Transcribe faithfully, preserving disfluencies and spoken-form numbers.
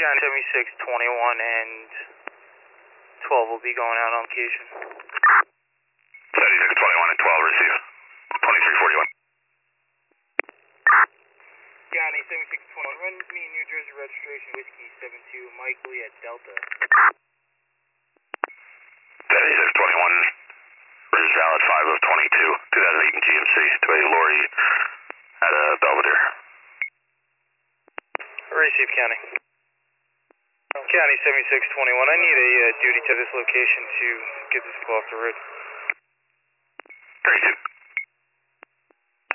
County seventy-six twenty-one and twelve will be going out on location. seventy-six twenty-one and twelve, receive. twenty-three forty-one. County seventy-six twenty-one, run me New Jersey registration Whiskey seven two, Mike Lee at Delta. seventy-six twenty-one, this is valid five of twenty-two, two thousand eight G M C to a lorry at uh, Belvedere. Receive County. County seventy-six twenty-one, I need a uh, duty to this location to get this call off the road. thirty-two.